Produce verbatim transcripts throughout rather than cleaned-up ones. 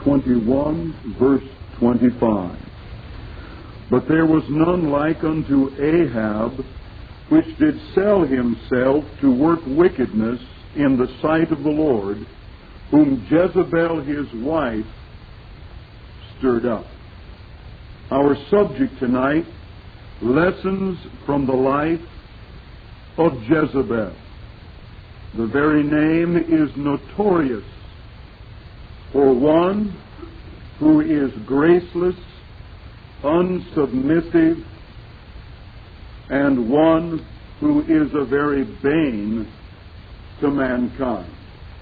twenty-one, verse twenty-five. But there was none like unto Ahab, which did sell himself to work wickedness in the sight of the Lord, whom Jezebel his wife stirred up. Our subject tonight, lessons from the life of Jezebel. The very name is notorious for one who is graceless, unsubmissive, and one who is a very bane to mankind.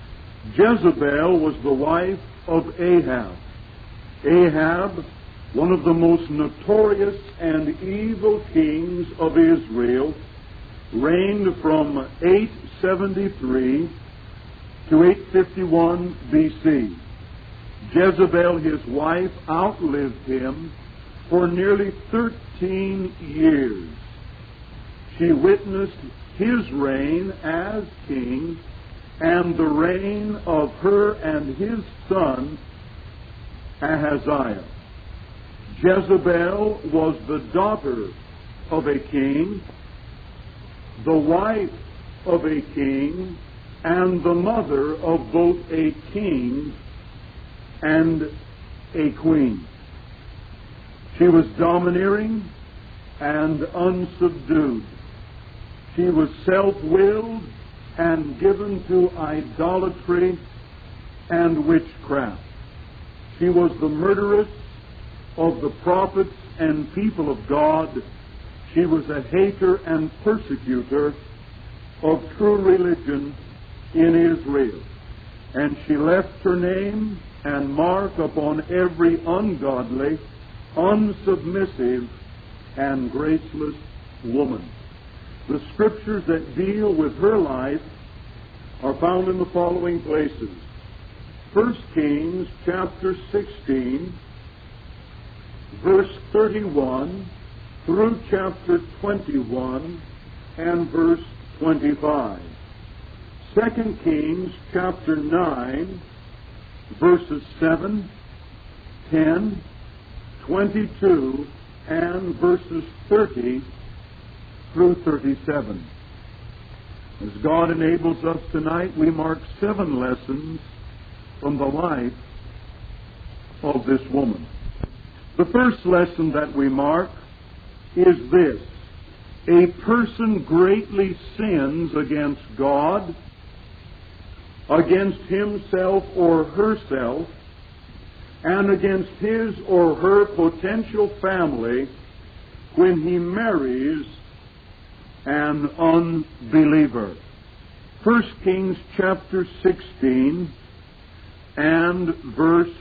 Jezebel was the wife of Ahab. Ahab, one of the most notorious and evil kings of Israel, reigned from eight seventy-three to eight fifty-one B C. Jezebel, his wife, outlived him for nearly thirteen years. She witnessed his reign as king and the reign of her and his son Ahaziah. Jezebel was the daughter of a king, the wife of a king, and the mother of both a king and a queen. She was domineering and unsubdued. She was self-willed and given to idolatry and witchcraft. She was the murderess of the prophets and people of God. She was a hater and persecutor of true religion in Israel. And she left her name and mark upon every ungodly, unsubmissive, and graceless woman. The scriptures that deal with her life are found in the following places. First Kings chapter sixteen, verse thirty-one, through chapter twenty-one and verse twenty-five. Second Kings chapter nine, verses seven, ten, twenty-two, and verses thirty through thirty-seven. As God enables us tonight, we mark seven lessons from the life of this woman. The first lesson that we mark is this: a person greatly sins against God, against himself or herself, and against his or her potential family when he marries an unbeliever. First Kings chapter sixteen and verse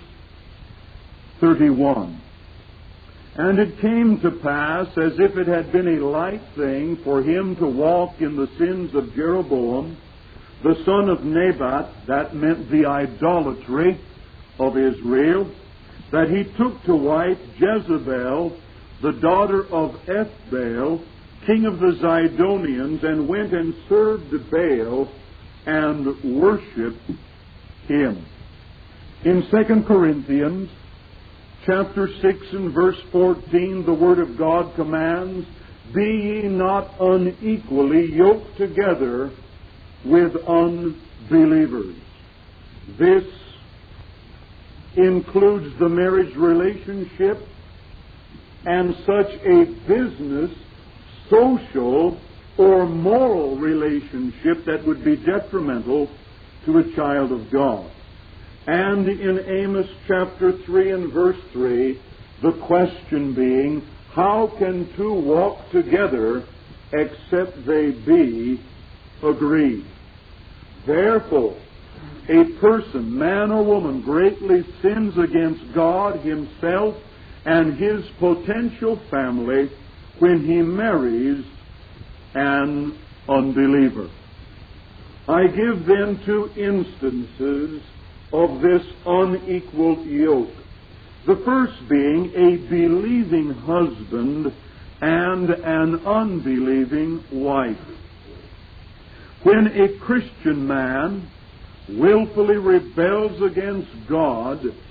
thirty-one. And it came to pass, as if it had been a light thing for him to walk in the sins of Jeroboam, the son of Nebat, that meant the idolatry of Israel, that he took to wife Jezebel, the daughter of Ethbaal, king of the Zidonians, and went and served Baal and worshipped him. In Second Corinthians chapter six and verse fourteen, the Word of God commands, "Be ye not unequally yoked together with unbelievers." This includes the marriage relationship and such a business, social, or moral relationship that would be detrimental to a child of God. And in Amos chapter three and verse three, the question being, how can two walk together except they be agreed? Therefore, a person, man or woman, greatly sins against God, himself, and his potential family when he marries an unbeliever. I give then two instances of this unequal yoke. The first being a believing husband and an unbelieving wife. When a Christian man willfully rebels against God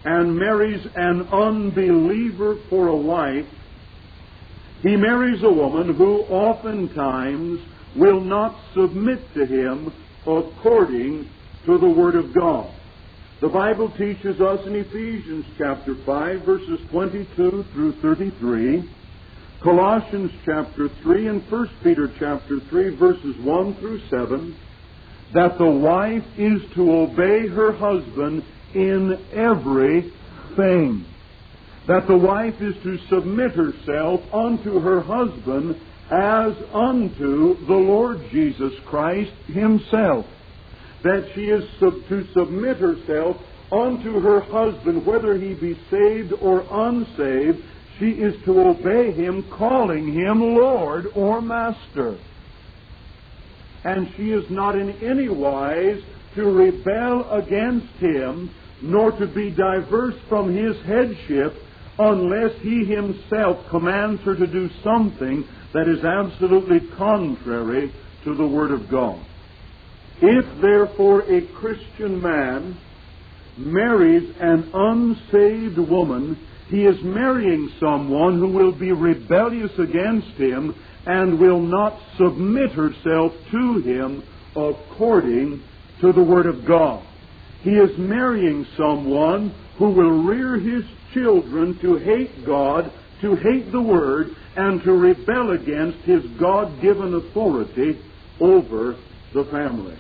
and marries an unbeliever for a wife, he marries a woman who oftentimes will not submit to him according to the Word of God. The Bible teaches us in Ephesians chapter five, verses twenty-two through thirty-three, Colossians chapter three, and First Peter chapter three, verses one through seven, that the wife is to obey her husband in everything. That the wife is to submit herself unto her husband as unto the Lord Jesus Christ Himself. That she is sub- to submit herself unto her husband, whether he be saved or unsaved. She is to obey him, calling him Lord or Master. And she is not in any wise to rebel against him, nor to be diverse from his headship, unless he himself commands her to do something that is absolutely contrary to the Word of God. If, therefore, a Christian man marries an unsaved woman, he is marrying someone who will be rebellious against him and will not submit herself to him according to the Word of God. He is marrying someone who will rear his children to hate God, to hate the Word, and to rebel against his God-given authority over the family.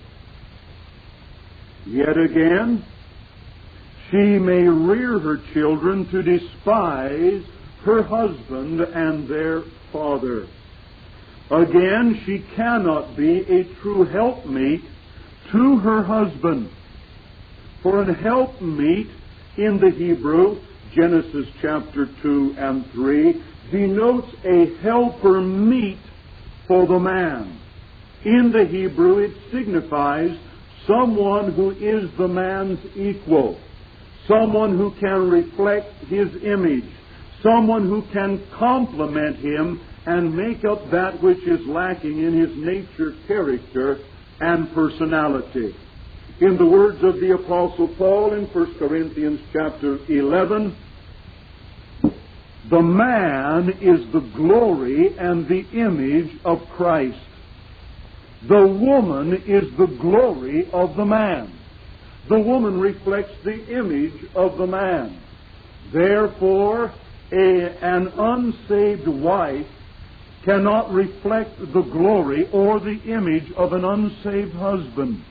Yet again, she may rear her children to despise her husband and their father. Again, she cannot be a true helpmeet to her husband. For an helpmeet in the Hebrew, Genesis chapter two and three, denotes a helper meet for the man. In the Hebrew, it signifies someone who is the man's equal, someone who can reflect his image, someone who can complement him and make up that which is lacking in his nature, character, and personality. In the words of the Apostle Paul in First Corinthians chapter eleven, the man is the glory and the image of Christ. The woman is the glory of the man. The woman reflects the image of the man. Therefore, a, an unsaved wife cannot reflect the glory or the image of an unsaved husband.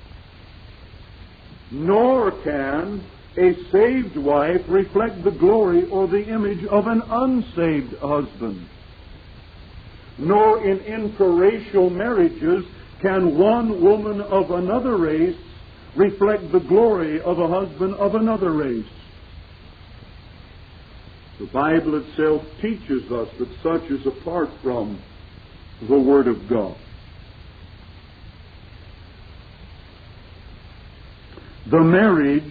Nor can a saved wife reflect the glory or the image of an unsaved husband. Nor in interracial marriages can one woman of another race reflect the glory of a husband of another race. The Bible itself teaches us that such is apart from the Word of God. The marriage,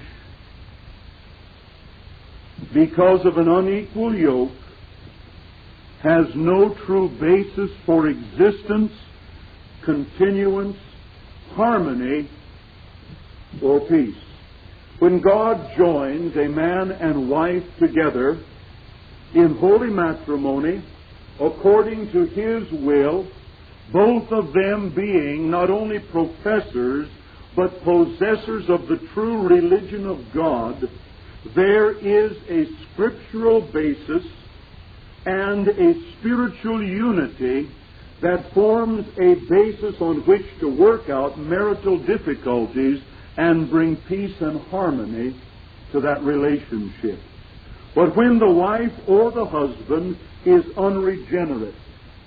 because of an unequal yoke, has no true basis for existence, continuance, harmony, or peace. When God joins a man and wife together in holy matrimony, according to His will, both of them being not only professors, but possessors of the true religion of God, there is a scriptural basis and a spiritual unity that forms a basis on which to work out marital difficulties and bring peace and harmony to that relationship. But when the wife or the husband is unregenerate,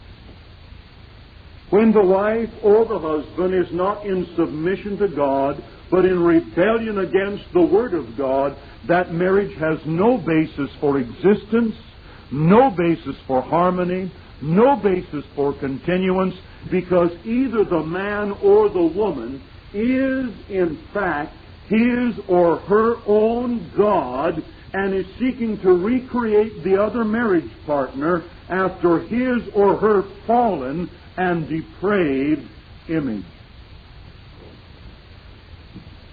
when the wife or the husband is not in submission to God, but in rebellion against the Word of God, that marriage has no basis for existence, no basis for harmony, no basis for continuance, because either the man or the woman is, in fact, his or her own God and is seeking to recreate the other marriage partner after his or her fallen and depraved image.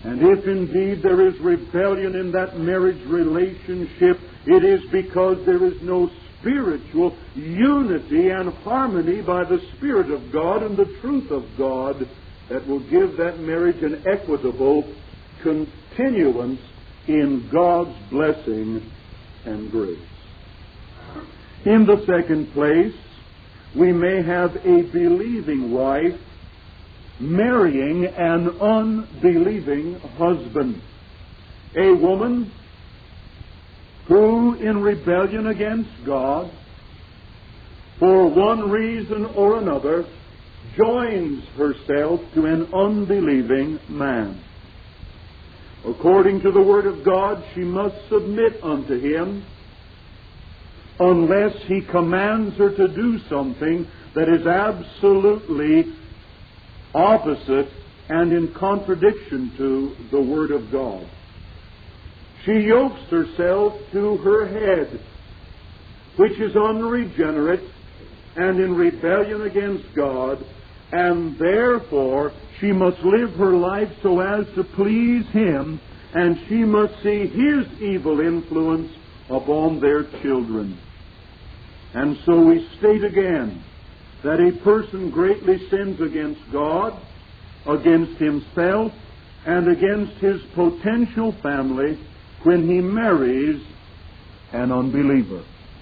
And if indeed there is rebellion in that marriage relationship, it is because there is no spiritual unity and harmony by the Spirit of God and the truth of God that will give that marriage an equitable continuance in God's blessing and grace. In the second place, we may have a believing wife marrying an unbelieving husband. A woman who, in rebellion against God, for one reason or another, joins herself to an unbelieving man. According to the Word of God, she must submit unto him unless he commands her to do something that is absolutely opposite and in contradiction to the Word of God. She yokes herself to her head, which is unregenerate and in rebellion against God, and therefore she must live her life so as to please him, and she must see his evil influence upon their children. And so we state again that a person greatly sins against God, against himself, and against his potential family when he marries an unbeliever.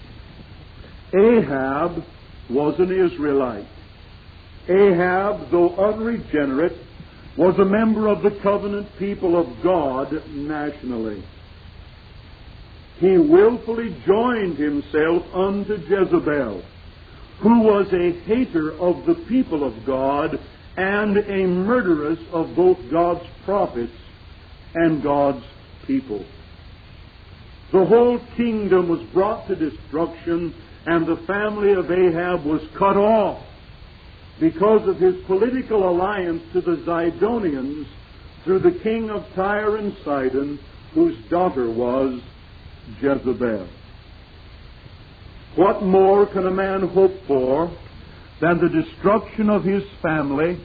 Ahab was an Israelite. Ahab, though unregenerate, was a member of the covenant people of God nationally. He willfully joined himself unto Jezebel, who was a hater of the people of God and a murderess of both God's prophets and God's people. The whole kingdom was brought to destruction, and the family of Ahab was cut off because of his political alliance to the Zidonians through the king of Tyre and Sidon, whose daughter was Jezebel. What more can a man hope for than the destruction of his family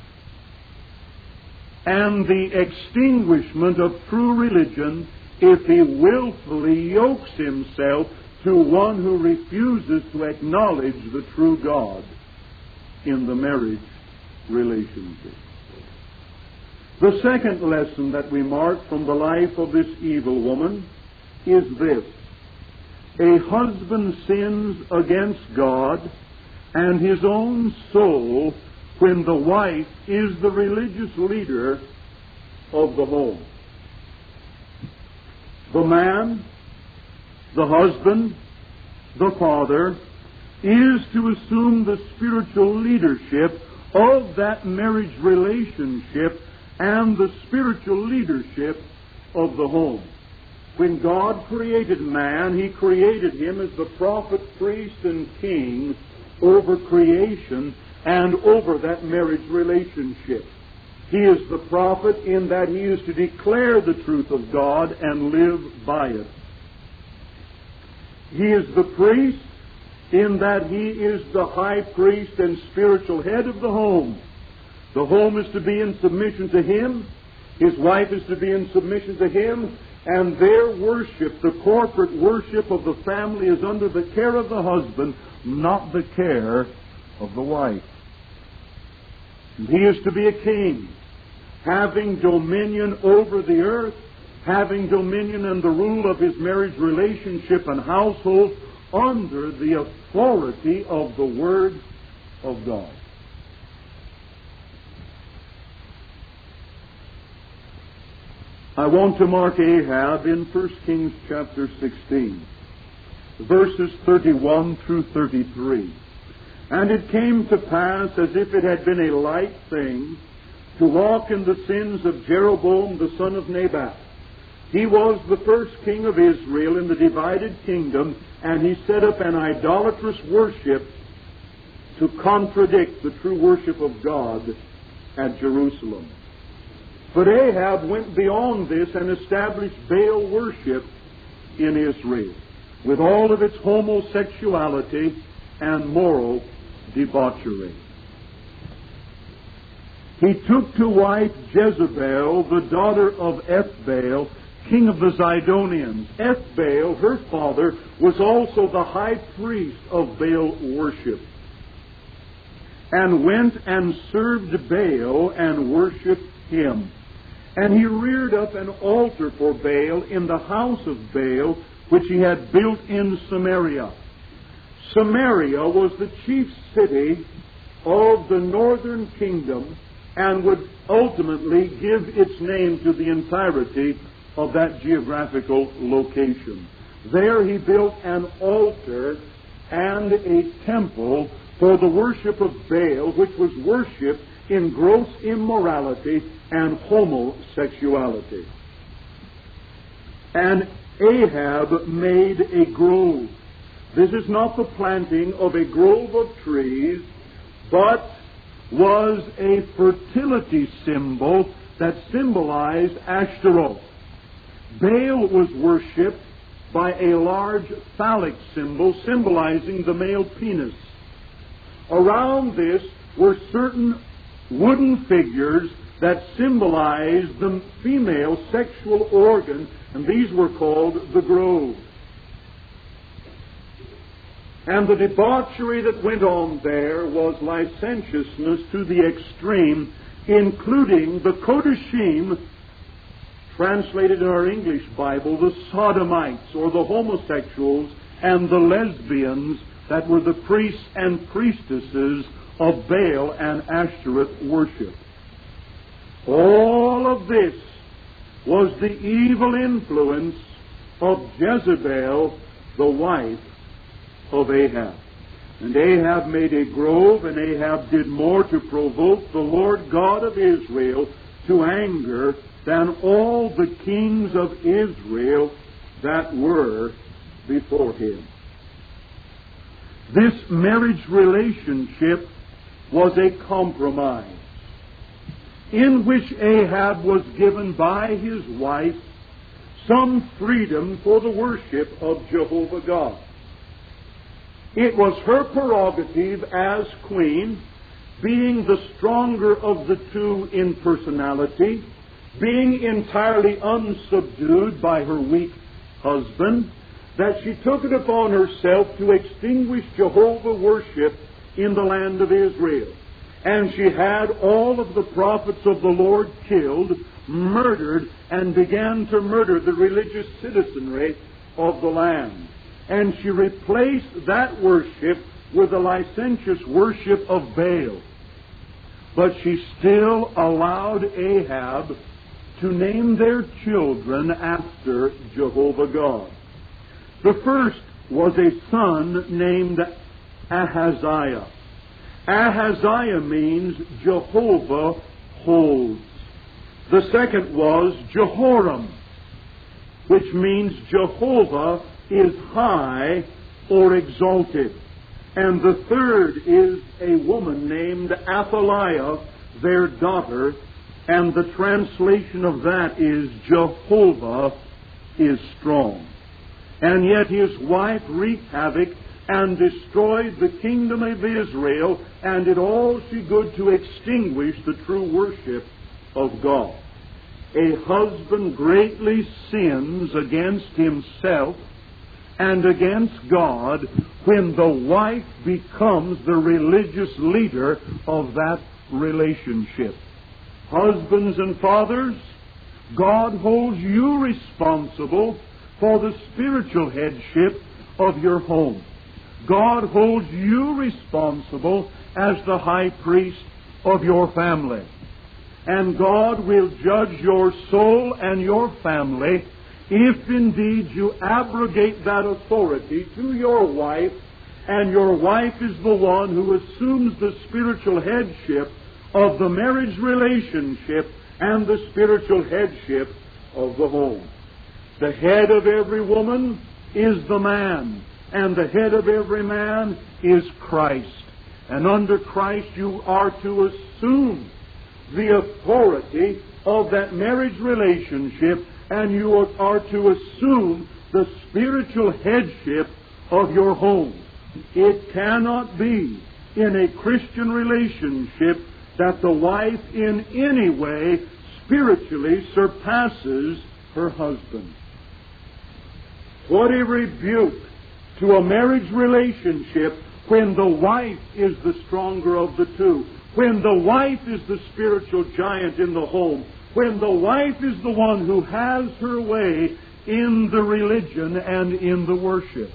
and the extinguishment of true religion if he willfully yokes himself to one who refuses to acknowledge the true God in the marriage relationship? The second lesson that we mark from the life of this evil woman is this: a husband sins against God and his own soul when the wife is the religious leader of the home. The man, the husband, the father, is to assume the spiritual leadership of that marriage relationship and the spiritual leadership of the home. When God created man, He created him as the prophet, priest, and king over creation and over that marriage relationship. He is the prophet in that he is to declare the truth of God and live by it. He is the priest in that he is the high priest and spiritual head of the home. The home is to be in submission to him. His wife is to be in submission to him. And their worship, the corporate worship of the family, is under the care of the husband, not the care of the wife. And he is to be a king, having dominion over the earth, having dominion and the rule of his marriage relationship and household under the authority of the Word of God. I want to mark Ahab in First Kings chapter sixteen, verses thirty-one through thirty-three. And it came to pass, as if it had been a light thing, to walk in the sins of Jeroboam the son of Nebat. He was the first king of Israel in the divided kingdom, and he set up an idolatrous worship to contradict the true worship of God at Jerusalem. But Ahab went beyond this and established Baal worship in Israel, with all of its homosexuality and moral debauchery. he took to wife Jezebel, the daughter of Ethbaal, king of the Zidonians. Ethbaal, her father, was also the high priest of Baal worship, and went and served Baal and worshipped him. And he reared up an altar for Baal in the house of Baal, which he had built in Samaria. Samaria was the chief city of the northern kingdom and would ultimately give its name to the entirety of that geographical location. There he built an altar and a temple for the worship of Baal, which was worship in gross immorality and homosexuality. And Ahab made a grove. This is not the planting of a grove of trees, but was a fertility symbol that symbolized Ashtaroth. Baal was worshipped by a large phallic symbol symbolizing the male penis. Around this were certain wooden figures that symbolized the female sexual organ, and these were called the grove. And the debauchery that went on there was licentiousness to the extreme, including the Kodashim, translated in our English Bible, the sodomites, or the homosexuals, and the lesbians that were the priests and priestesses of Baal and Ashtoreth worship. All of this was the evil influence of Jezebel, the wife of Ahab. And Ahab made a grove, and Ahab did more to provoke the Lord God of Israel to anger than all the kings of Israel that were before him. This marriage relationship was a compromise in which Ahab was given by his wife some freedom for the worship of Jehovah God. It was her prerogative as queen, being the stronger of the two in personality, being entirely unsubdued by her weak husband, that she took it upon herself to extinguish Jehovah worship in the land of Israel. And she had all of the prophets of the Lord killed, murdered, and began to murder the religious citizenry of the land. And she replaced that worship with the licentious worship of Baal. But she still allowed Ahab to name their children after Jehovah God. The first was a son named Ahaziah. Ahaziah means Jehovah holds. The second was Jehoram, which means Jehovah is high or exalted. And the third is a woman named Athaliah, their daughter, and the translation of that is Jehovah is strong. And yet his wife wreaked havoc and destroyed the kingdom of Israel, and did all she could to extinguish the true worship of God. A husband greatly sins against himself and against God when the wife becomes the religious leader of that relationship. Husbands and fathers, God holds you responsible for the spiritual headship of your home. God holds you responsible as the high priest of your family. And God will judge your soul and your family if indeed you abrogate that authority to your wife, and your wife is the one who assumes the spiritual headship of the marriage relationship and the spiritual headship of the home. The head of every woman is the man, and the head of every man is Christ. And under Christ you are to assume the authority of that marriage relationship, and you are to assume the spiritual headship of your home. It cannot be in a Christian relationship that the wife in any way spiritually surpasses her husband. What a rebuke to a marriage relationship when the wife is the stronger of the two, when the wife is the spiritual giant in the home, when the wife is the one who has her way in the religion and in the worship.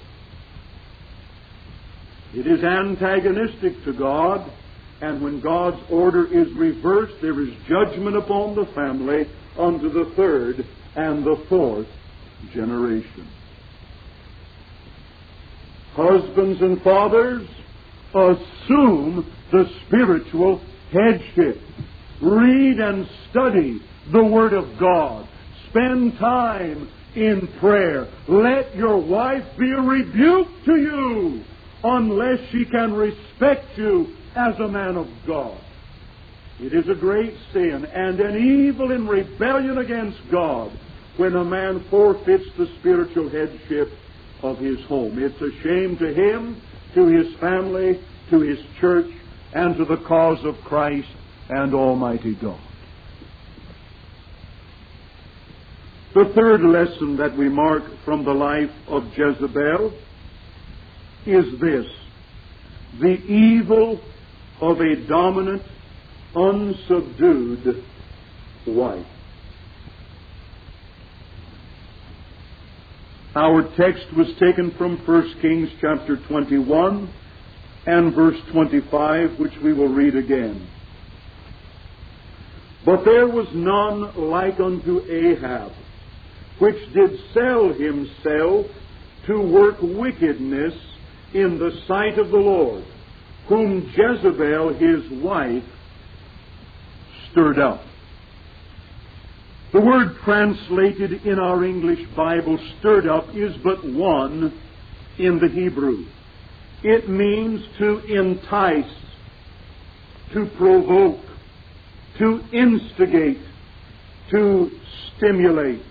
It is antagonistic to God, and when God's order is reversed, there is judgment upon the family unto the third and the fourth generation. Husbands and fathers, assume the spiritual headship. Read and study the Word of God. Spend time in prayer. Let your wife be a rebuke to you unless she can respect you as a man of God. It is a great sin and an evil in rebellion against God when a man forfeits the spiritual headship of his home. It's a shame to him, to his family, to his church, and to the cause of Christ and Almighty God. The third lesson that we mark from the life of Jezebel is this: the evil of a dominant, unsubdued wife. Our text was taken from First Kings chapter twenty-one and verse twenty-five, which we will read again. But there was none like unto Ahab, which did sell himself to work wickedness in the sight of the Lord, whom Jezebel his wife stirred up. The word translated in our English Bible, stirred up, is but one in the Hebrew. It means to entice, to provoke, to instigate, to stimulate.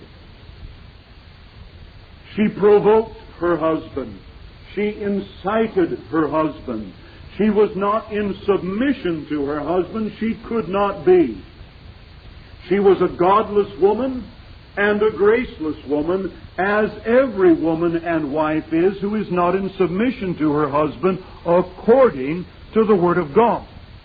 She provoked her husband. She incited her husband. She was not in submission to her husband. She could not be. She was a godless woman and a graceless woman, as every woman and wife is who is not in submission to her husband according to the Word of God.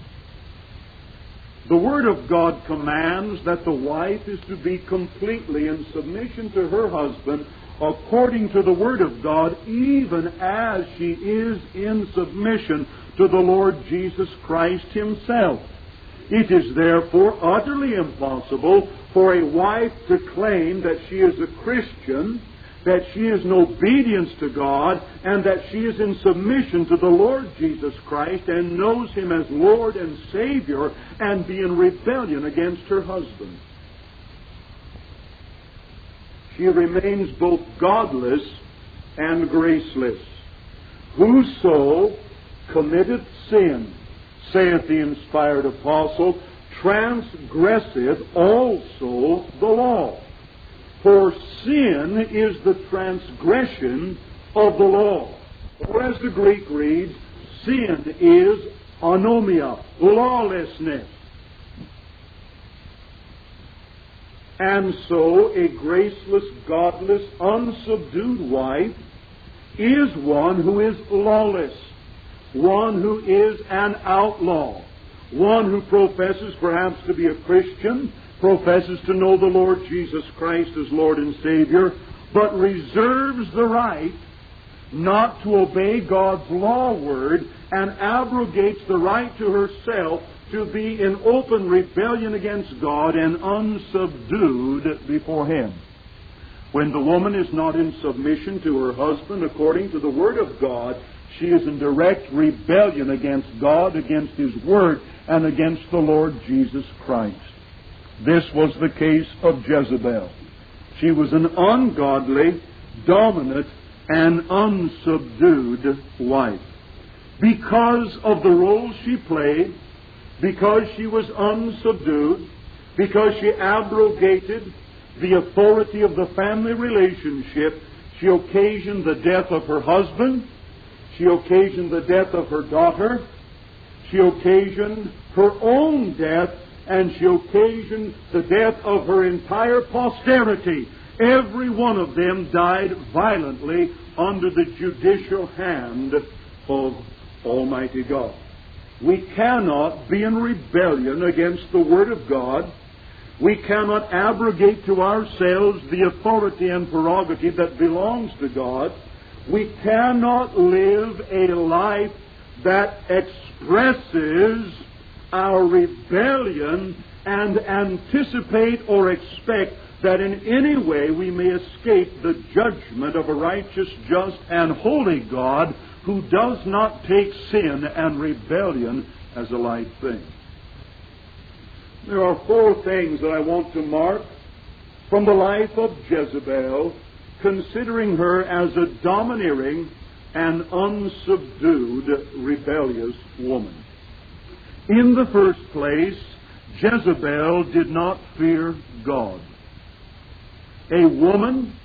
The Word of God commands that the wife is to be completely in submission to her husband according to the Word of God, even as she is in submission to the Lord Jesus Christ Himself. It is therefore utterly impossible for a wife to claim that she is a Christian, that she is in obedience to God, and that she is in submission to the Lord Jesus Christ and knows Him as Lord and Savior, and be in rebellion against her husband. She remains both godless and graceless. Whoso committeth sin, saith the inspired apostle, transgresseth also the law. For sin is the transgression of the law. Or as the Greek reads, sin is anomia, lawlessness. And so a graceless, godless, unsubdued wife is one who is lawless, one who is an outlaw, one who professes perhaps to be a Christian, professes to know the Lord Jesus Christ as Lord and Savior, but reserves the right not to obey God's law word and abrogates the right to herself to be in open rebellion against God and unsubdued before Him. When the woman is not in submission to her husband according to the Word of God, she is in direct rebellion against God, against His Word, and against the Lord Jesus Christ. This was the case of Jezebel. She was an ungodly, dominant, and unsubdued wife. Because of the role she played, because she was unsubdued, because she abrogated the authority of the family relationship, she occasioned the death of her husband, she occasioned the death of her daughter, she occasioned her own death, and she occasioned the death of her entire posterity. Every one of them died violently under the judicial hand of Almighty God. We cannot be in rebellion against the Word of God. We cannot abrogate to ourselves the authority and prerogative that belongs to God. We cannot live a life that expresses our rebellion and anticipate or expect that in any way we may escape the judgment of a righteous, just, and holy God who does not take sin and rebellion as a light thing. There are four things that I want to mark from the life of Jezebel, considering her as a domineering and unsubdued rebellious woman. In the first place, Jezebel did not fear God. A woman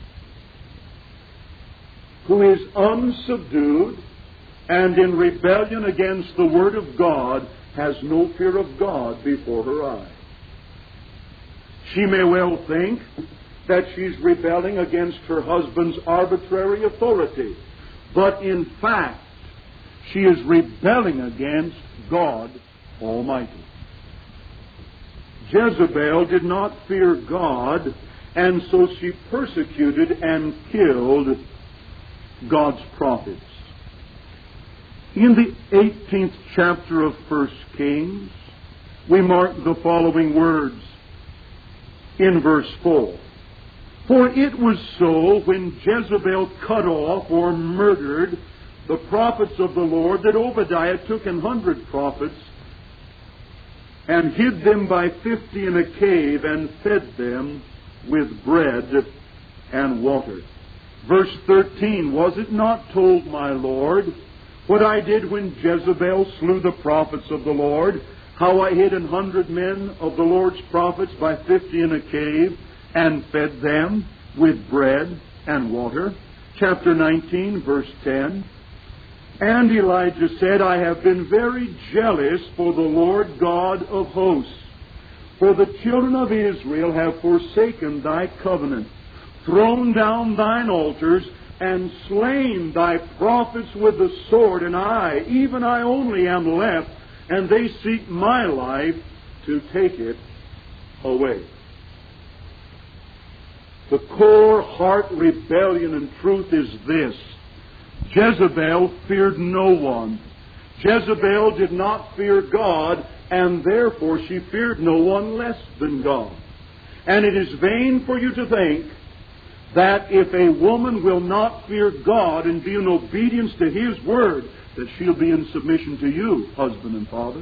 who is unsubdued and in rebellion against the Word of God has no fear of God before her eyes. She may well think that she's rebelling against her husband's arbitrary authority, but in fact, she is rebelling against God Almighty. Jezebel did not fear God, and so she persecuted and killed God's prophets. In the eighteenth chapter of First Kings, we mark the following words in verse four. For it was so when Jezebel cut off or murdered the prophets of the Lord that Obadiah took an hundred prophets and hid them by fifty in a cave and fed them with bread and water. Verse thirteen, was it not told, my Lord, what I did when Jezebel slew the prophets of the Lord, how I hid an hundred men of the Lord's prophets by fifty in a cave and fed them with bread and water? Chapter nineteen, verse ten. And Elijah said, I have been very jealous for the Lord God of hosts, for the children of Israel have forsaken thy covenant, thrown down thine altars, and slain thy prophets with the sword, and I, even I only, am left, and they seek my life to take it away. The core heart rebellion and truth is this: Jezebel feared no one. Jezebel did not fear God, and therefore she feared no one less than God. And it is vain for you to think that if a woman will not fear God and be in obedience to His Word, that she'll be in submission to you, husband and father.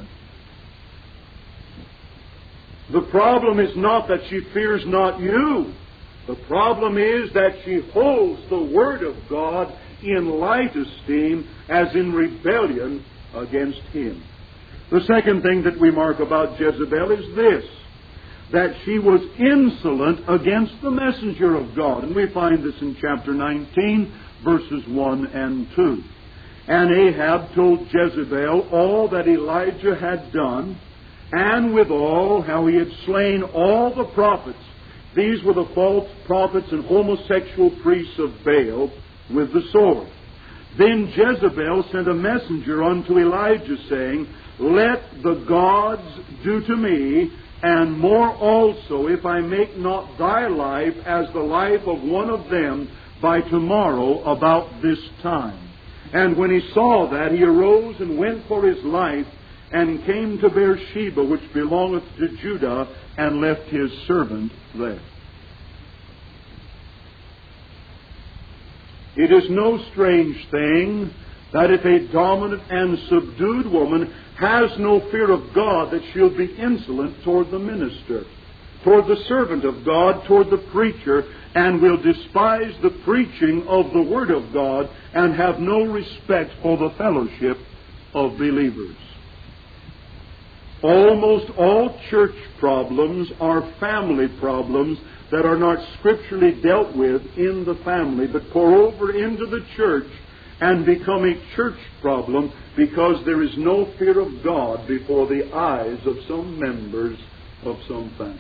The problem is not that she fears not you. The problem is that she holds the Word of God in light esteem as in rebellion against Him. The second thing that we mark about Jezebel is this: that she was insolent against the messenger of God. And we find this in chapter nineteen, verses one and two. And Ahab told Jezebel all that Elijah had done, and withal how he had slain all the prophets. These were the false prophets and homosexual priests of Baal with the sword. Then Jezebel sent a messenger unto Elijah, saying, let the gods do to me, and more also, if I make not thy life as the life of one of them by tomorrow about this time. And when he saw that, he arose and went for his life, and came to Beersheba, which belongeth to Judah, and left his servant there. It is no strange thing that if a dominant and subdued woman has no fear of God, that she'll be insolent toward the minister, toward the servant of God, toward the preacher, and will despise the preaching of the Word of God and have no respect for the fellowship of believers. Almost all church problems are family problems that are not scripturally dealt with in the family, but pour over into the church and become a church problem because there is no fear of God before the eyes of some members of some family.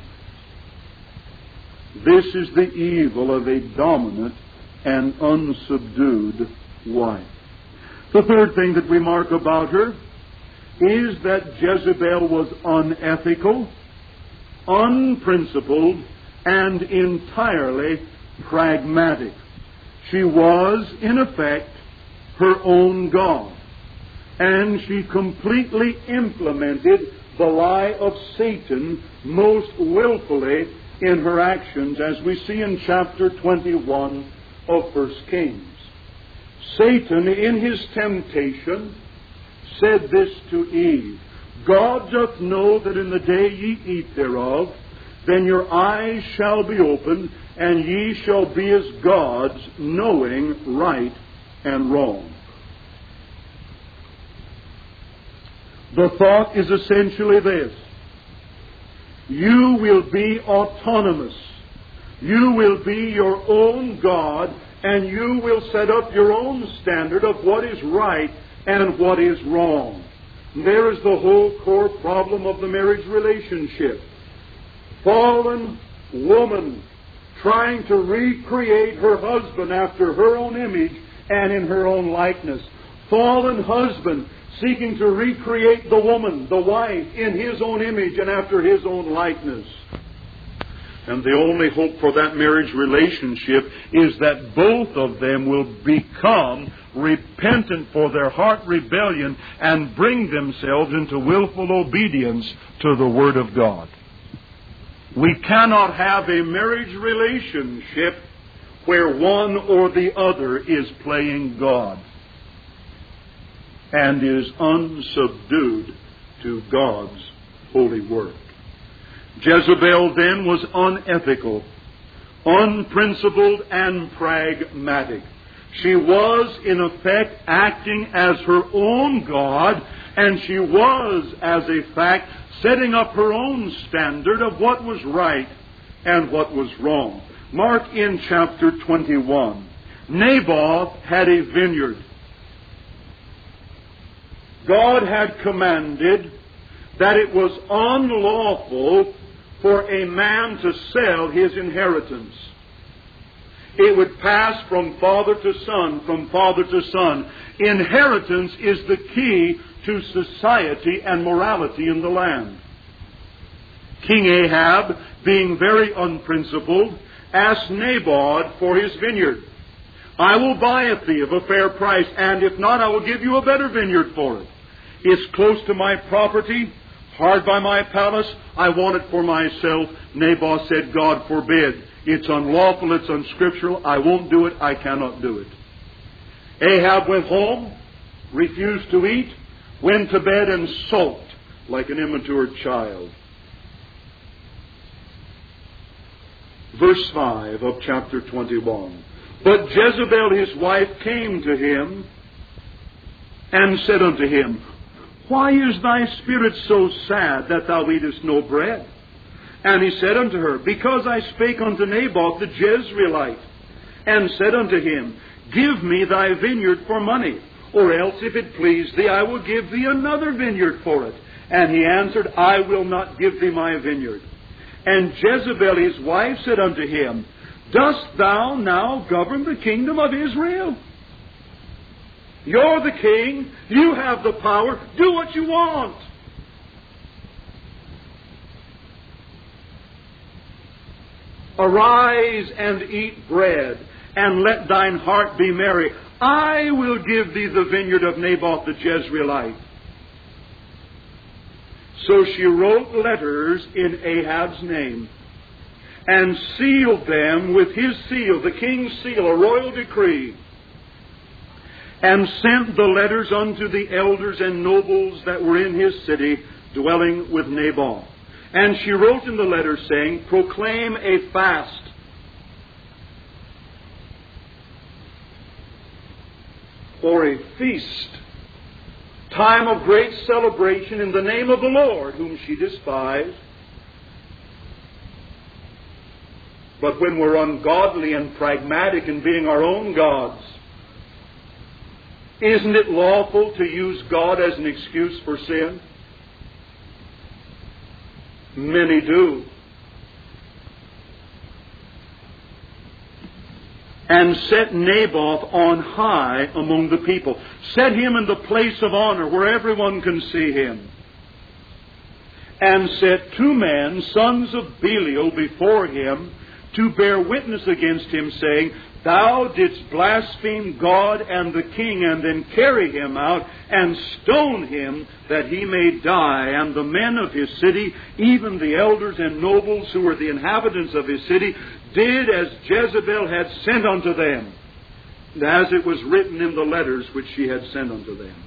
This is the evil of a dominant and unsubdued wife. The third thing that we mark about her is that Jezebel was unethical, unprincipled, and entirely pragmatic. She was, in effect, her own God. And she completely implemented the lie of Satan most willfully in her actions, as we see in chapter twenty-one of First Kings. Satan, in his temptation, said this to Eve, God doth know that in the day ye eat thereof, then your eyes shall be opened, and ye shall be as gods, knowing right and wrong. The thought is essentially this: you will be autonomous. You will be your own God, and you will set up your own standard of what is right and what is wrong. There is the whole core problem of the marriage relationship. Fallen woman trying to recreate her husband after her own image and in her own likeness. Fallen husband seeking to recreate the woman, the wife, in his own image and after his own likeness. And the only hope for that marriage relationship is that both of them will become repentant for their heart rebellion and bring themselves into willful obedience to the Word of God. We cannot have a marriage relationship where one or the other is playing God and is unsubdued to God's holy work. Jezebel then was unethical, unprincipled, and pragmatic. She was, in effect, acting as her own God, and she was, as a fact, setting up her own standard of what was right and what was wrong. Mark in chapter twenty-one. Naboth had a vineyard. God had commanded that it was unlawful for a man to sell his inheritance. It would pass from father to son, from father to son. Inheritance is the key to society and morality in the land. King Ahab, being very unprincipled, asked Naboth for his vineyard. I will buy it thee of a fair price, and if not, I will give you a better vineyard for it. It's close to my property, hard by my palace. I want it for myself. Naboth said, God forbid. It's unlawful, it's unscriptural. I won't do it. I cannot do it. Ahab went home, refused to eat, went to bed and sulked like an immature child. Verse five of chapter twenty-one. But Jezebel his wife came to him and said unto him, Why is thy spirit so sad that thou eatest no bread? And he said unto her, Because I spake unto Naboth the Jezreelite, and said unto him, Give me thy vineyard for money, or else, if it please thee, I will give thee another vineyard for it. And he answered, I will not give thee my vineyard. And Jezebel his wife said unto him, Dost thou now govern the kingdom of Israel? You're the king. You have the power. Do what you want. Arise and eat bread, and let thine heart be merry. I will give thee the vineyard of Naboth the Jezreelite. So she wrote letters in Ahab's name, and sealed them with his seal, the king's seal, a royal decree, and sent the letters unto the elders and nobles that were in his city, dwelling with Naboth. And she wrote in the letter, saying, Proclaim a fast, or a feast, time of great celebration in the name of the Lord, whom she despised. But when we're ungodly and pragmatic in being our own gods, Isn't it lawful to use God as an excuse for sin? Many do. And set Naboth on high among the people. Set him in the place of honor where everyone can see him. And set two men, sons of Belial, before him to bear witness against him, saying, Thou didst blaspheme God and the king, and then carry him out and stone him that he may die. And the men of his city, even the elders and nobles who were the inhabitants of his city, did as Jezebel had sent unto them, as it was written in the letters which she had sent unto them.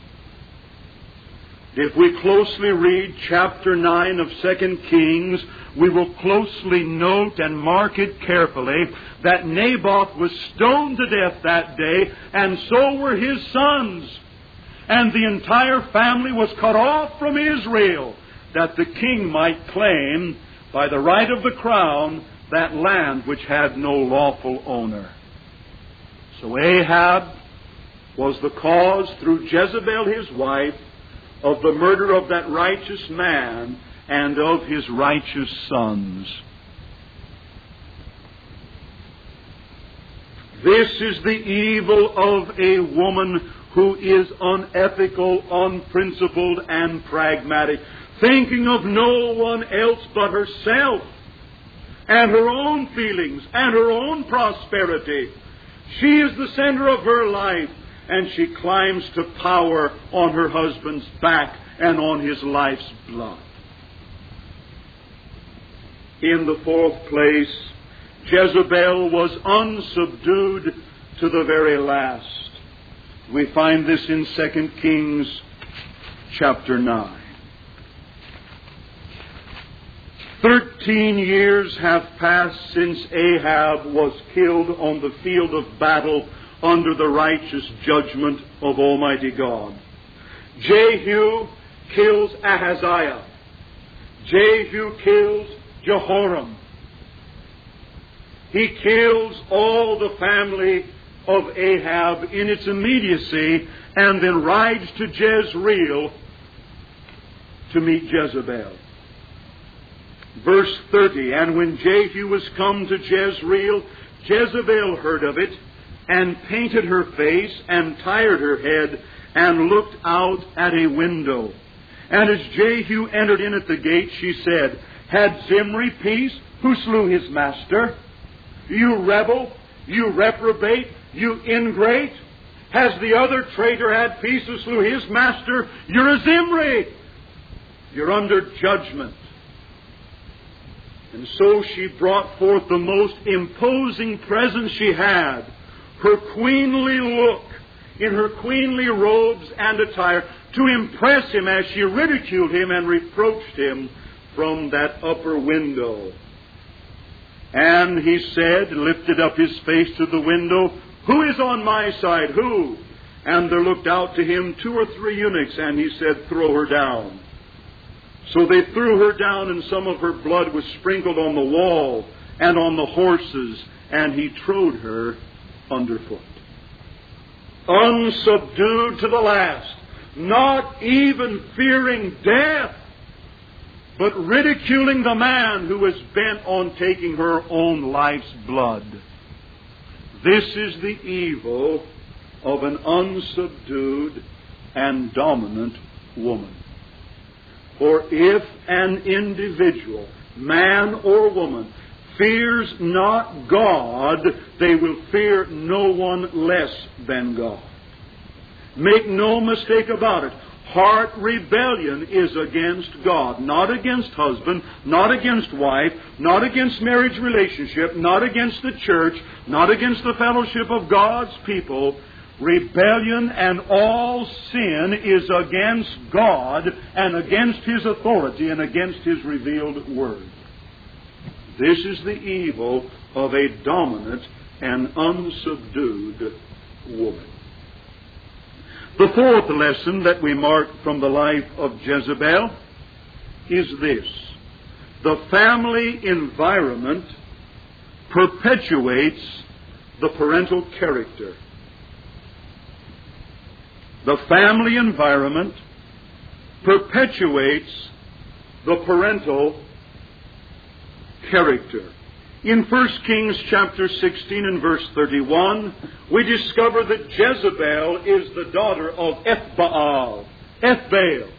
If we closely read chapter nine of Second Kings, we will closely note and mark it carefully that Naboth was stoned to death that day, and so were his sons. And the entire family was cut off from Israel, that the king might claim, by the right of the crown, that land which had no lawful owner. So Ahab was the cause, through Jezebel his wife, of the murder of that righteous man and of his righteous sons. This is the evil of a woman who is unethical, unprincipled, and pragmatic, thinking of no one else but herself and her own feelings and her own prosperity. She is the center of her life, and she climbs to power on her husband's back and on his life's blood. In the fourth place, Jezebel was unsubdued to the very last. We find this in Second Kings chapter nine. Thirteen years have passed since Ahab was killed on the field of battle under the righteous judgment of Almighty God. Jehu kills Ahaziah. Jehu kills Jehoram. He kills all the family of Ahab in its immediacy, and then rides to Jezreel to meet Jezebel. Verse thirty, And when Jehu was come to Jezreel, Jezebel heard of it, and painted her face, and tired her head, and looked out at a window. And as Jehu entered in at the gate, she said, Had Zimri peace, who slew his master? You rebel, you reprobate, you ingrate. Has the other traitor had peace who slew his master? You're a Zimri. You're under judgment. And so she brought forth the most imposing present she had, her queenly look in her queenly robes and attire, to impress him as she ridiculed him and reproached him from that upper window. And he said, lifted up his face to the window, Who is on my side? Who? And there looked out to him two or three eunuchs, and he said, Throw her down. So they threw her down, and some of her blood was sprinkled on the wall and on the horses, and he trode her underfoot. Unsubdued to the last, not even fearing death, but ridiculing the man who was bent on taking her own life's blood. This is the evil of an unsubdued and dominant woman. For if an individual, man or woman, fears not God, they will fear no one less than God. Make no mistake about it. Heart rebellion is against God, not against husband, not against wife, not against marriage relationship, not against the church, not against the fellowship of God's people. Rebellion and all sin is against God and against His authority and against His revealed Word. This is the evil of a dominant and unsubdued woman. The fourth lesson that we mark from the life of Jezebel is this: the family environment perpetuates the parental character. The family environment perpetuates the parental character. In First Kings chapter sixteen and verse thirty-one, we discover that Jezebel is the daughter of Ethbaal, Ethbaal.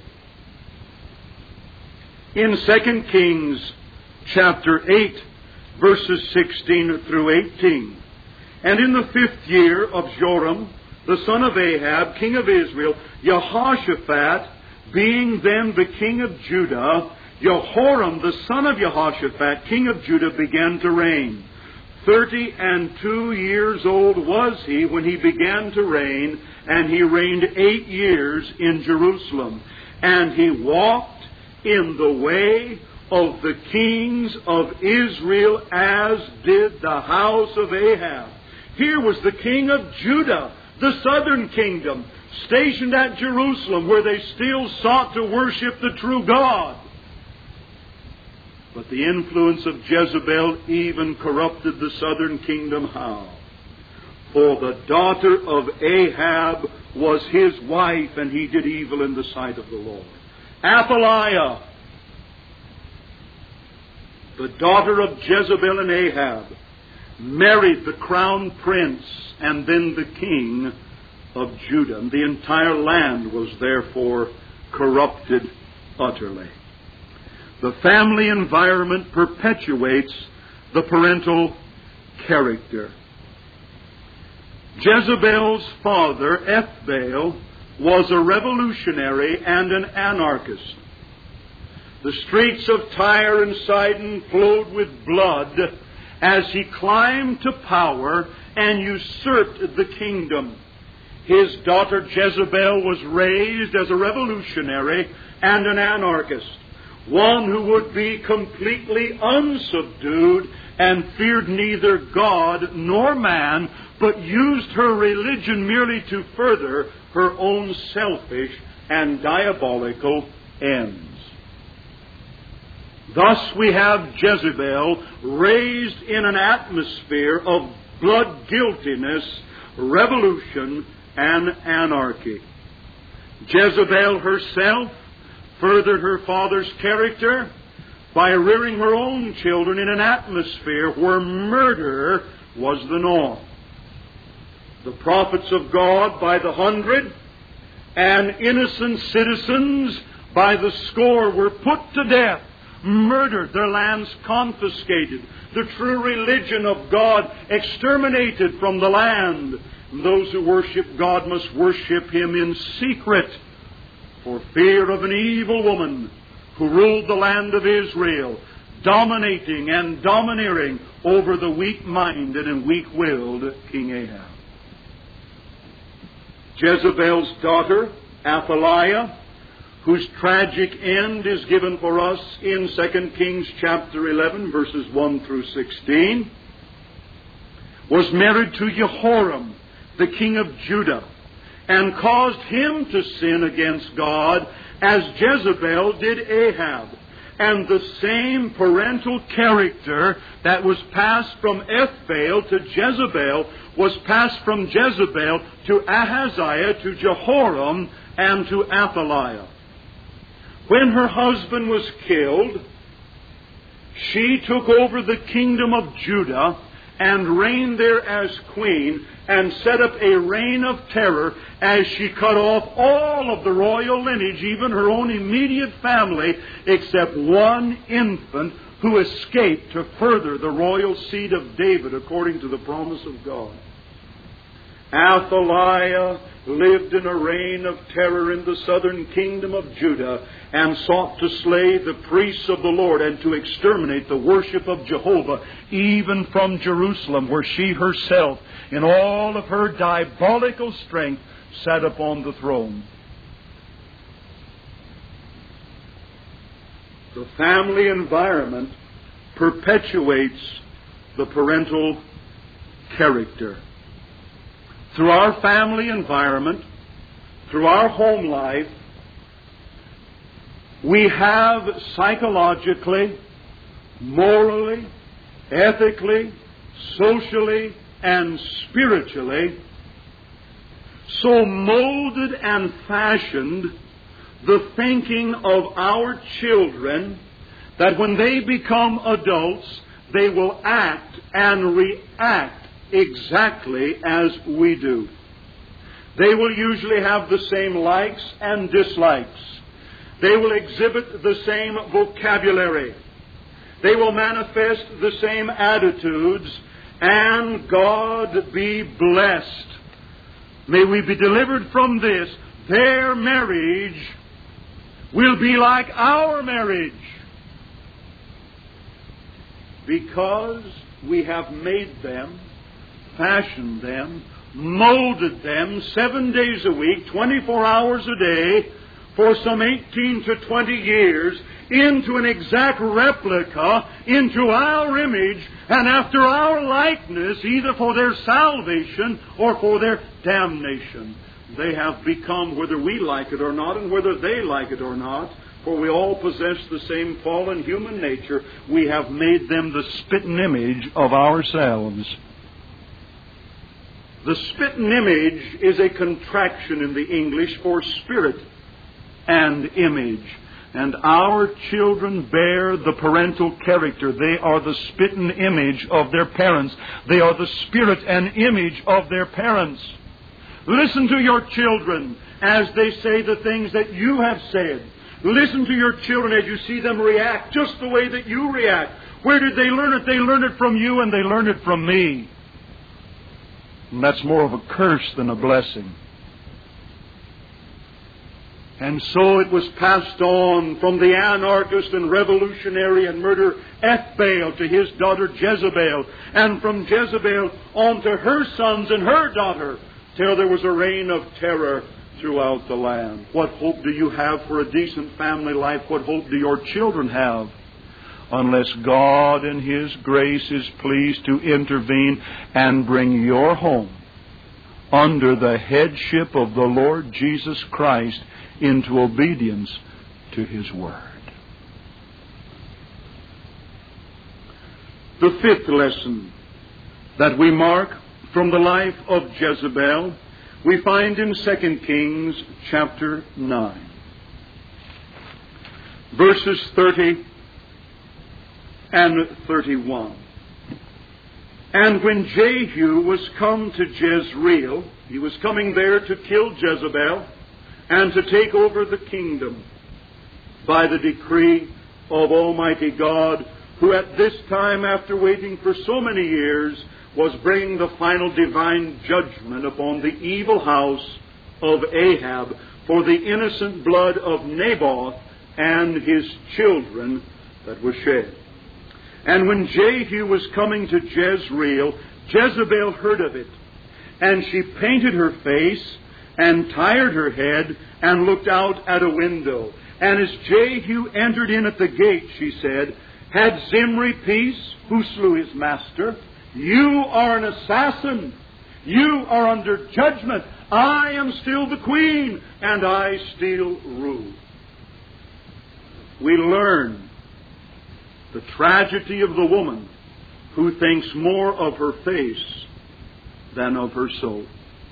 In Second Kings chapter eight, verses sixteen through eighteen, and in the fifth year of Joram, the son of Ahab, king of Israel, Jehoshaphat, being then the king of Judah, Jehoram, the son of Jehoshaphat, king of Judah, began to reign. Thirty and two years old was he when he began to reign, and he reigned eight years in Jerusalem. And he walked in the way of the kings of Israel, as did the house of Ahab. Here was the king of Judah, the southern kingdom, stationed at Jerusalem, where they still sought to worship the true God. But the influence of Jezebel even corrupted the southern kingdom. How? For the daughter of Ahab was his wife, and he did evil in the sight of the Lord. Athaliah, the daughter of Jezebel and Ahab, married the crown prince and then the king of Judah. And the entire land was therefore corrupted utterly. The family environment perpetuates the parental character. Jezebel's father, Ethbaal, was a revolutionary and an anarchist. The streets of Tyre and Sidon flowed with blood as he climbed to power and usurped the kingdom. His daughter Jezebel was raised as a revolutionary and an anarchist, one who would be completely unsubdued and feared neither God nor man, but used her religion merely to further her own selfish and diabolical ends. Thus we have Jezebel raised in an atmosphere of blood guiltiness, revolution, and anarchy. Jezebel herself furthered her father's character by rearing her own children in an atmosphere where murder was the norm. The prophets of God by the hundred and innocent citizens by the score were put to death, murdered, their lands confiscated, the true religion of God exterminated from the land. Those who worship God must worship Him in secret, for fear of an evil woman who ruled the land of Israel, dominating and domineering over the weak-minded and weak-willed King Ahab. Jezebel's daughter, Athaliah, whose tragic end is given for us in Second Kings chapter eleven, verses one through sixteen, was married to Jehoram, the king of Judah, and caused him to sin against God as Jezebel did Ahab. And the same parental character that was passed from Ethbaal to Jezebel was passed from Jezebel to Ahaziah, to Jehoram, and to Athaliah. When her husband was killed, she took over the kingdom of Judah and reigned there as queen, and set up a reign of terror as she cut off all of the royal lineage, even her own immediate family, except one infant who escaped to further the royal seed of David according to the promise of God. Athaliah lived in a reign of terror in the southern kingdom of Judah and sought to slay the priests of the Lord and to exterminate the worship of Jehovah, even from Jerusalem, where she herself, in all of her diabolical strength, sat upon the throne. The family environment perpetuates the parental character. Through our family environment, through our home life, we have psychologically, morally, ethically, socially, and spiritually so molded and fashioned the thinking of our children that when they become adults, they will act and react exactly as we do. They will usually have the same likes and dislikes. They will exhibit the same vocabulary. They will manifest the same attitudes, and God be blessed. May we be delivered from this. Their marriage will be like our marriage, because we have made them, fashioned them, molded them seven days a week, twenty-four hours a day, for some eighteen to twenty years, into an exact replica, into our image, and after our likeness, either for their salvation or for their damnation. They have become, whether we like it or not, and whether they like it or not, for we all possess the same fallen human nature, we have made them the spitting image of ourselves. The spitting image is a contraction in the English for spirit and image. And our children bear the parental character. They are the spitting image of their parents. They are the spirit and image of their parents. Listen to your children as they say the things that you have said. Listen to your children as you see them react just the way that you react. Where did they learn it? They learned it from you, and they learned it from me. And that's more of a curse than a blessing. And so it was passed on from the anarchist and revolutionary and murderer Ethbaal to his daughter Jezebel, and from Jezebel on to her sons and her daughter, till there was a reign of terror throughout the land. What hope do you have for a decent family life? What hope do your children have? Unless God in His grace is pleased to intervene and bring your home under the headship of the Lord Jesus Christ into obedience to His Word. The fifth lesson that we mark from the life of Jezebel, we find in Second Kings chapter nine. Verses thirty and thirty-one. And when Jehu was come to Jezreel, he was coming there to kill Jezebel and to take over the kingdom by the decree of Almighty God, who at this time, after waiting for so many years, was bringing the final divine judgment upon the evil house of Ahab for the innocent blood of Naboth and his children that was shed. And when Jehu was coming to Jezreel, Jezebel heard of it, and she painted her face and tired her head and looked out at a window. And as Jehu entered in at the gate, she said, "Had Zimri peace, who slew his master? You are an assassin. You are under judgment. I am still the queen, and I still rule." We learn the tragedy of the woman who thinks more of her face than of her soul.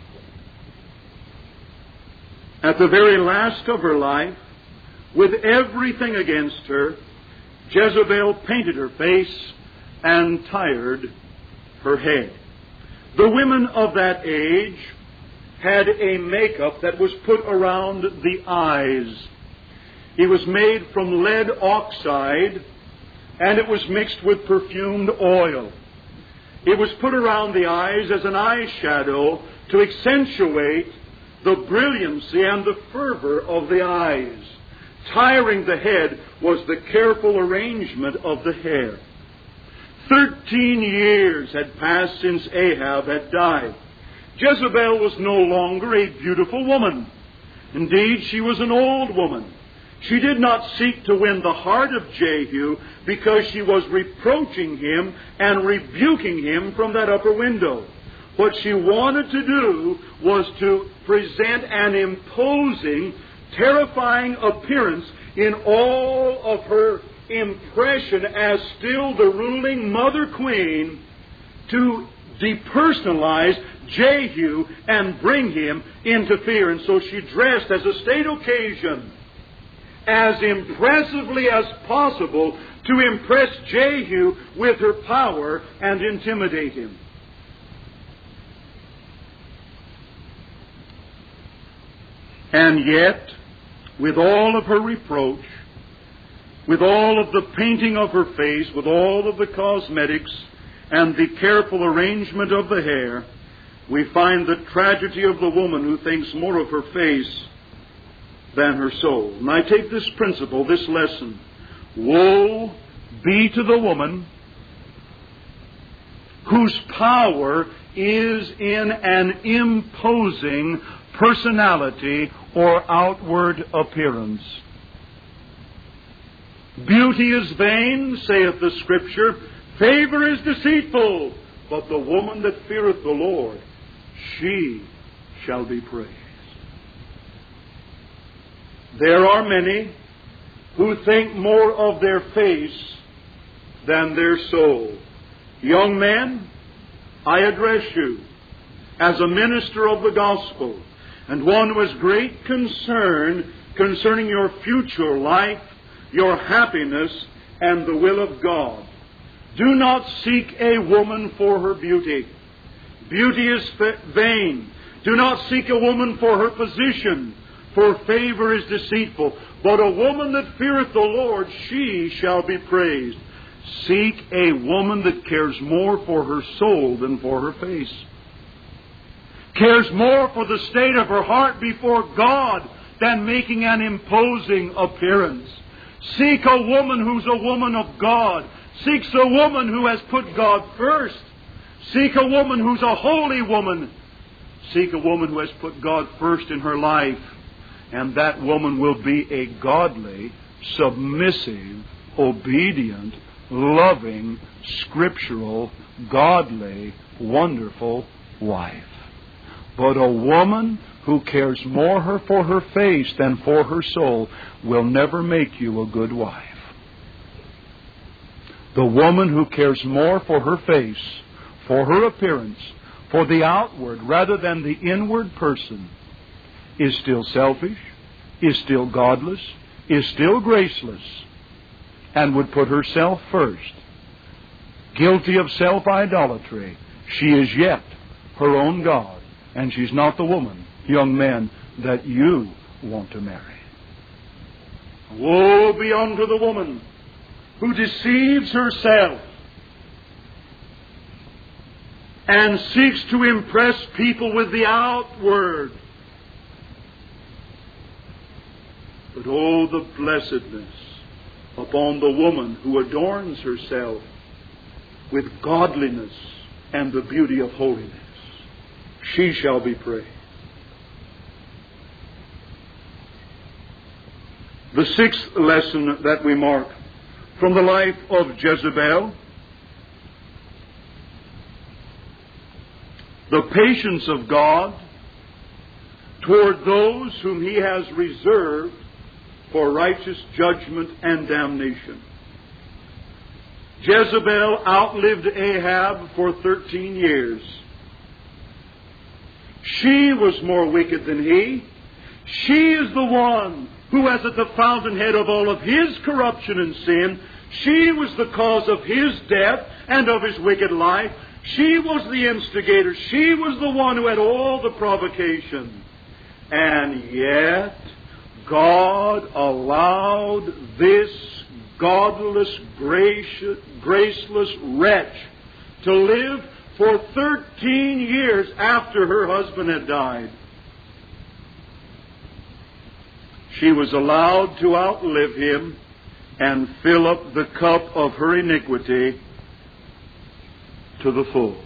At the very last of her life, with everything against her, Jezebel painted her face and tired her head. The women of that age had a makeup that was put around the eyes. It was made from lead oxide, and it was mixed with perfumed oil. It was put around the eyes as an eyeshadow to accentuate the brilliancy and the fervor of the eyes. Tiring the head was the careful arrangement of the hair. Thirteen years had passed since Ahab had died. Jezebel was no longer a beautiful woman. Indeed, she was an old woman. She did not seek to win the heart of Jehu because she was reproaching him and rebuking him from that upper window. What she wanted to do was to present an imposing, terrifying appearance in all of her impression as still the ruling mother queen, to depersonalize, Jehu and bring him into fear. And so she dressed as a state occasion, as impressively as possible, to impress Jehu with her power and intimidate him. And yet, with all of her reproach, with all of the painting of her face, with all of the cosmetics and the careful arrangement of the hair, we find the tragedy of the woman who thinks more of her face than her soul. And I take this principle, this lesson. Woe be to the woman whose power is in an imposing personality or outward appearance. Beauty is vain, saith the Scripture. Favor is deceitful. But the woman that feareth the Lord, she shall be praised. There are many who think more of their face than their soul. Young men, I address you as a minister of the gospel, and one who has great concern concerning your future life, your happiness, and the will of God. Do not seek a woman for her beauty. Beauty is vain. Do not seek a woman for her position, for favor is deceitful. But a woman that feareth the Lord, she shall be praised. Seek a woman that cares more for her soul than for her face. Cares more for the state of her heart before God than making an imposing appearance. Seek a woman who's a woman of God. Seeks a woman who has put God first. Seek a woman who's a holy woman. Seek a woman who has put God first in her life. And that woman will be a godly, submissive, obedient, loving, scriptural, godly, wonderful wife. But a woman who cares more her for her face than for her soul will never make you a good wife. The woman who cares more for her face, for her appearance, for the outward rather than the inward person, is still selfish, is still godless, is still graceless, and would put herself first. Guilty of self-idolatry, she is yet her own God, and she's not the woman, young men, that you want to marry. Woe be unto the woman who deceives herself and seeks to impress people with the outward. But oh, the blessedness upon the woman who adorns herself with godliness and the beauty of holiness. She shall be praised. The sixth lesson that we mark from the life of Jezebel, the patience of God toward those whom He has reserved for righteous judgment and damnation. Jezebel outlived Ahab for thirteen years. She was more wicked than he. She is the one who was at the fountainhead of all of his corruption and sin. She was the cause of his death and of his wicked life. She was the instigator. She was the one who had all the provocation. And yet, God allowed this godless, gracious, graceless wretch to live for thirteen years after her husband had died. She was allowed to outlive him and fill up the cup of her iniquity to the full.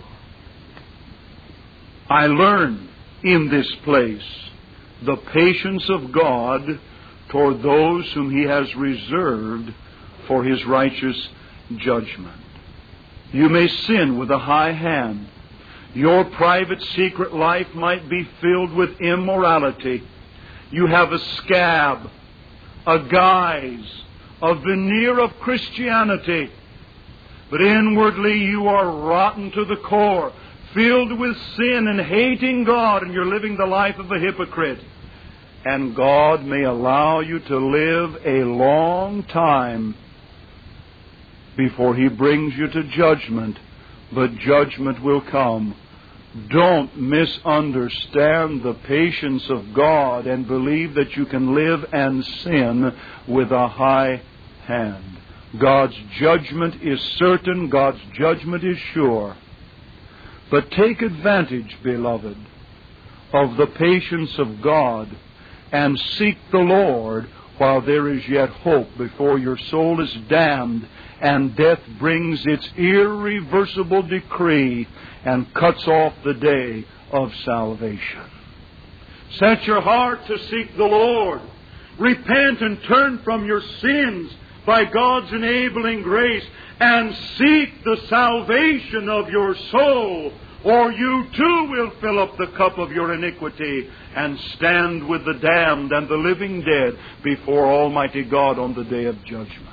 I learn in this place the patience of God toward those whom He has reserved for His righteous judgment. You may sin with a high hand. Your private secret life might be filled with immorality. You have a scab, a guise, a veneer of Christianity. But inwardly you are rotten to the core, filled with sin and hating God, and you're living the life of a hypocrite. And God may allow you to live a long time before He brings you to judgment, but judgment will come. Don't misunderstand the patience of God and believe that you can live and sin with a high hand. God's judgment is certain. God's judgment is sure. But take advantage, beloved, of the patience of God and seek the Lord while there is yet hope before your soul is damned and death brings its irreversible decree and cuts off the day of salvation. Set your heart to seek the Lord. Repent and turn from your sins by God's enabling grace, and seek the salvation of your soul, or you too will fill up the cup of your iniquity and stand with the damned and the living dead before Almighty God on the day of judgment.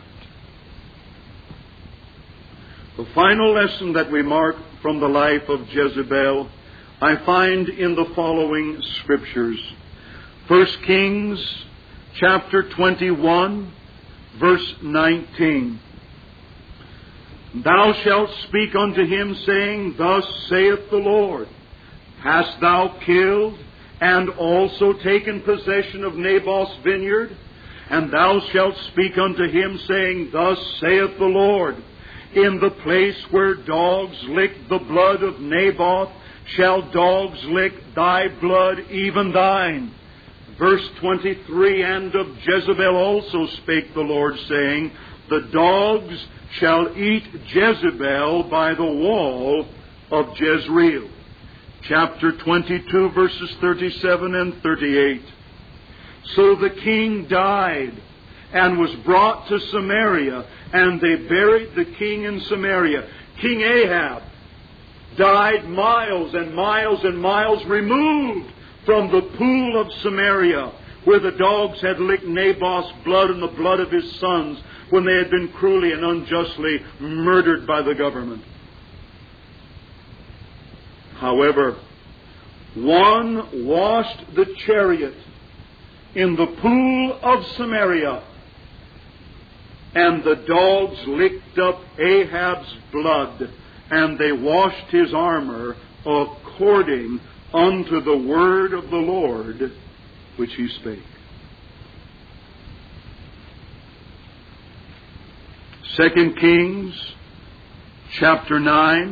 The final lesson that we mark from the life of Jezebel, I find in the following scriptures. First Kings chapter twenty-one, verse nineteen. Thou shalt speak unto him, saying, Thus saith the Lord, Hast thou killed and also taken possession of Naboth's vineyard? And thou shalt speak unto him, saying, Thus saith the Lord, In the place where dogs lick the blood of Naboth, shall dogs lick thy blood, even thine. Verse twenty-three, And of Jezebel also spake the Lord, saying, The dogs shall eat Jezebel by the wall of Jezreel. Chapter twenty-two, verses thirty-seven and thirty-eight. So the king died and was brought to Samaria, and they buried the king in Samaria. King Ahab died miles and miles and miles removed from the pool of Samaria, where the dogs had licked Naboth's blood and the blood of his sons when they had been cruelly and unjustly murdered by the government. However, one washed the chariot in the pool of Samaria, and the dogs licked up Ahab's blood, and they washed his armor according unto the word of the Lord which he spake. Second Kings chapter nine,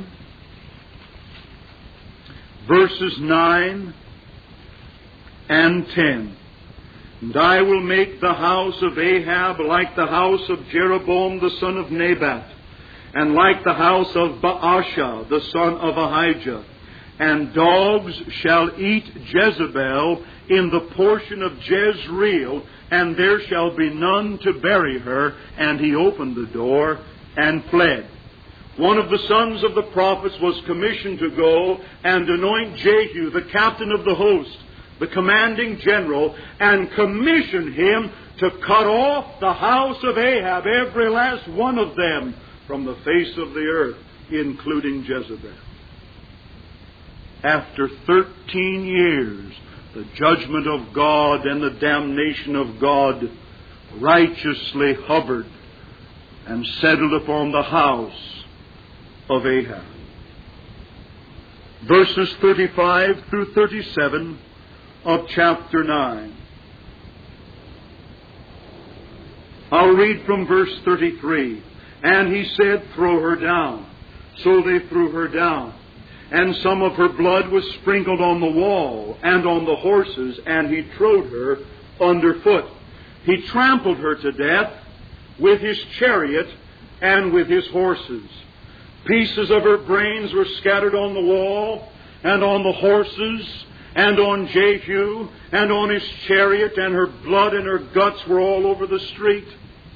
verses nine and ten. And I will make the house of Ahab like the house of Jeroboam the son of Nebat, and like the house of Baasha the son of Ahijah. And dogs shall eat Jezebel in the portion of Jezreel, and there shall be none to bury her. And he opened the door and fled. One of the sons of the prophets was commissioned to go and anoint Jehu, the captain of the host, the commanding general, and commission him to cut off the house of Ahab, every last one of them, from the face of the earth, including Jezebel. After thirteen years, the judgment of God and the damnation of God righteously hovered and settled upon the house of Ahab. Verses thirty-five through thirty-seven of chapter nine. I'll read from verse thirty-three. And he said, Throw her down. So they threw her down. And some of her blood was sprinkled on the wall and on the horses, and he trode her underfoot. He trampled her to death with his chariot and with his horses. Pieces of her brains were scattered on the wall and on the horses and on Jehu and on his chariot, and her blood and her guts were all over the street.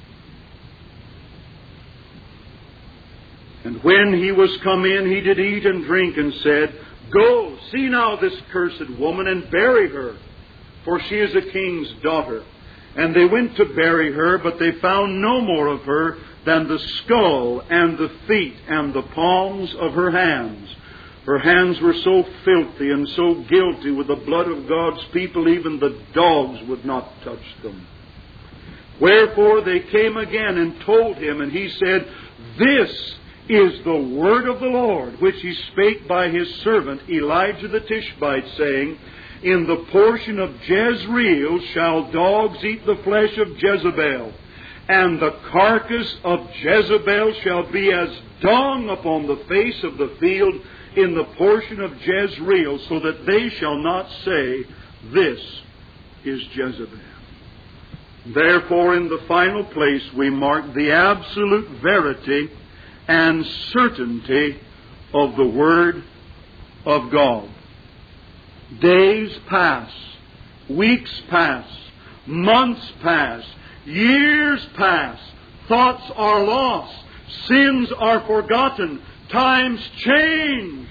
And when he was come in, he did eat and drink, and said, Go, see now this cursed woman, and bury her, for she is a king's daughter. And they went to bury her, but they found no more of her than the skull and the feet and the palms of her hands. Her hands were so filthy and so guilty with the blood of God's people, even the dogs would not touch them. Wherefore they came again and told him, and he said, This is the word of the Lord, which he spake by his servant Elijah the Tishbite, saying, In the portion of Jezreel shall dogs eat the flesh of Jezebel, and the carcass of Jezebel shall be as dung upon the face of the field in the portion of Jezreel, so that they shall not say, This is Jezebel. Therefore, in the final place, we mark the absolute verity and certainty of the Word of God. Days pass, weeks pass, months pass, years pass, thoughts are lost, sins are forgotten, times change.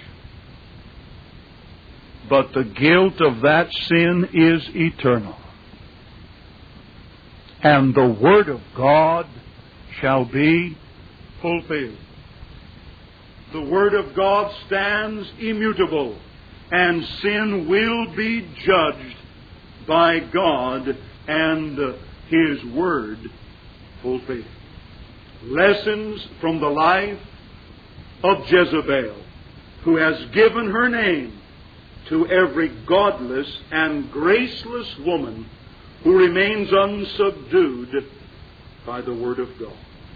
But the guilt of that sin is eternal. And the Word of God shall be fulfilled. The Word of God stands immutable, and sin will be judged by God and His Word fulfilled. Lessons from the life of Jezebel, who has given her name to every godless and graceless woman who remains unsubdued by the Word of God.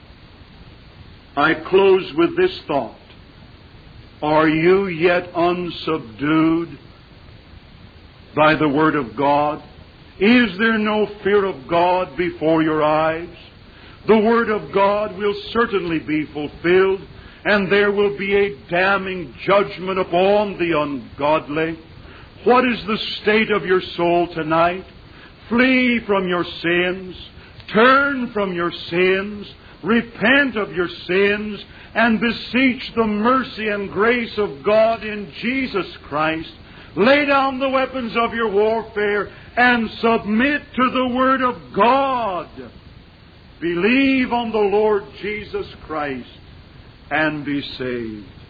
I close with this thought. Are you yet unsubdued by the Word of God? Is there no fear of God before your eyes? The Word of God will certainly be fulfilled, and there will be a damning judgment upon the ungodly. What is the state of your soul tonight? Flee from your sins, turn from your sins, repent of your sins, and beseech the mercy and grace of God in Jesus Christ. Lay down the weapons of your warfare and submit to the Word of God. Believe on the Lord Jesus Christ and be saved.